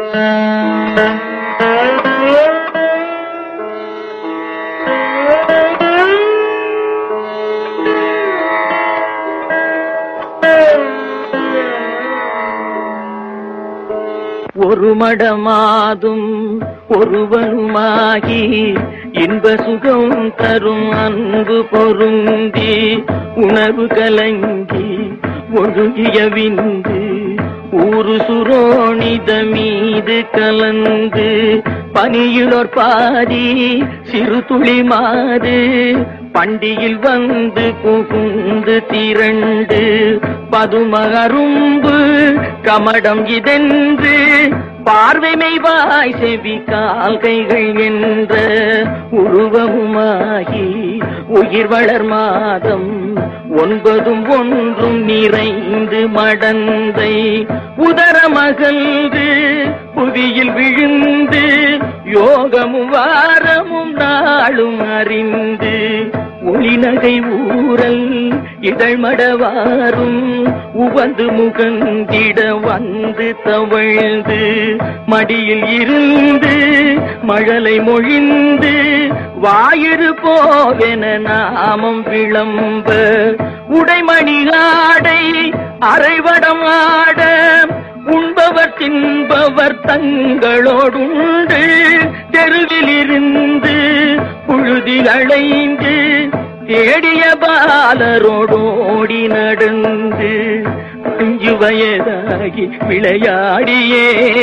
ஒரு மடமாதும் ஒருவனுமாகி இன்ப சுகம் தரும் அன்பு பொருந்தி உணர்வு கலங்கி ஒழுகிய விந்து ஊரு சுரோணித மீது கலந்து பனியிலோர் பாதி சிறு துளி மாது பண்டியில் வந்து புகுந்து திரண்டு பதும அரும்பு கமடம் இதென்று பார்வைமை வாய் செவி கால்கைகள் என்ற உருவமுமாகி உயிர் வளர் மாதம் 9 ஒன்றும் நிறைந்து மடந்தை உதரமகன்று புவியில் விழுந்து யோகமும் வாரமும் நாளும் அறிந்து ஒளிநகை ஊரல் இதழ்மடவாரும் உவந்து முகந்திட வந்து தவழ்ந்து மடியில் இருந்து மழலை மொழிந்து வாயிறு போவென நாமம் விளம்ப உடைமணி ஆடை அரைவடம் ஆட உண்பவர் தின்பவர் தங்களோடுண்டு தெருவில் இருந்து புழுதில் அலைந்து தேடிய பாலரோடோடி நடந்து 5 வயதாகி விளையாடியே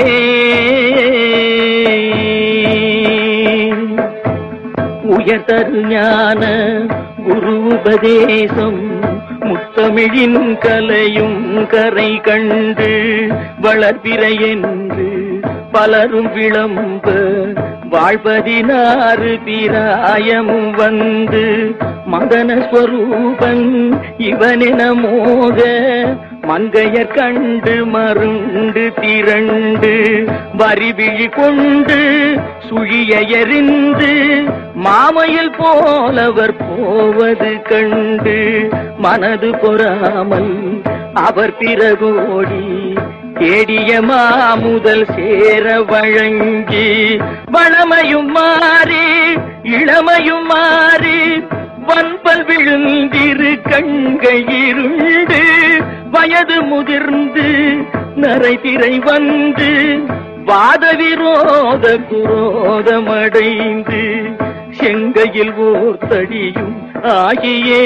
உயர்தரு ஞான குரு உபதேசம் முத்தமிழின் கலையும் கரை கண்டு வளர்பிறை என்று பலரும் விளம்ப வாழ்பதினாறு பிராயமும் வந்து மதன ஸ்வரூபன் இவனென மோக மங்கையர் கண்டு மருண்டு திரண்டு வரிவிழி கொண்டு சுழிய எறிந்து மாமையில் போலவர் போவது கண்டு மனது பொறாமல் அவர் பிறகோடி தேடிய மாமுதல் சேர வழங்கி வளமையும் மாறி இளமையும் மாறி வன்பல் விழுந்திரு கண்கள் இருண்டு வயது முதிர்ந்து நரைதிரை வந்து வாத விரோத குரோதமடைந்து செங்கையில் ஓர் தடியும் ஆகியே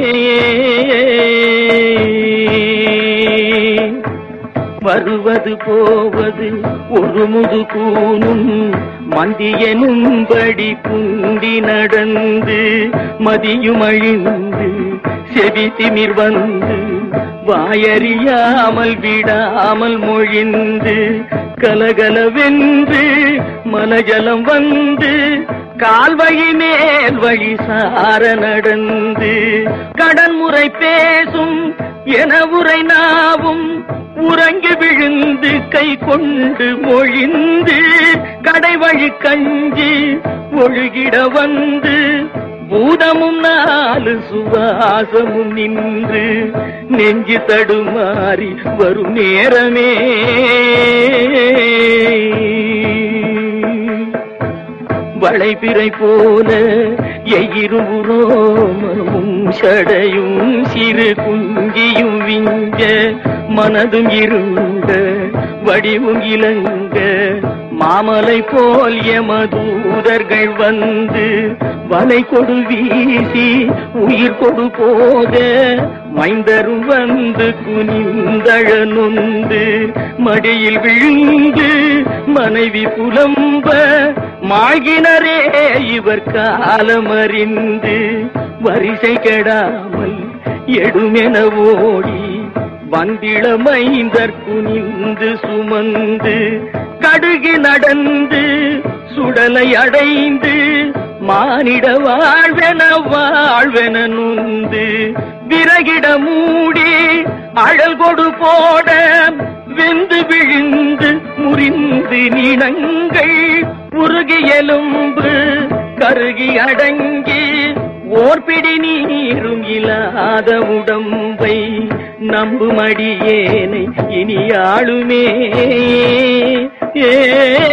வருவது போவது ஒரு முது கூனும் மந்தியனும்படி குந்தி நடந்து மதியும் அழிந்து செவி திமிர் வந்து வாயறியாமல் விடாமல் மொழிந்து கலகலவென்று மலஜலம் வந்து கால்வழி மேல் வழி சார நடந்து கடன்முறை பேசும் என உரை நாவும் உறங்கி விழுந்து கை கொண்டு மொழிந்து கடைவழி கஞ்சி ஒழுகிட வந்து பூதமும் 4 சுவாசமும் நின்று நெஞ்சு தடுமாறி வரும் நேரமே வளைபிறை போல எயிருரோமமும் சடையும் சிறு குஞ்சியும் விஞ்ச மனதும் இருண்ட வடிவும் இலங்க மாமலை போல் எமதூதர்கள் வந்து வலை கொடு வீசி உயிர் கொடு போக மைந்தரும் வந்து குனிந்தழ நொந்து மடியில் விழுந்து மனைவி புலம்ப மாகினரே இவர் காலமறிந்து வரிசை கெடாமல் எடுமென ஓடி வந்திள மைந்தர் குனிந்து சுமந்து கடுகி நடந்து சுடலை அடைந்து மானிட வாழ்வென நுந்து விறகிட மூடி அழல் கொடு போட வெந்து விழுந்து முறிந்து நினங்கள் உருகி எலும்பு கருகி அடங்கி ஓர்பிடி நீரும் இல்லாத உடம்பை நம்புமடியேனை இனி ஆளுமே ஏ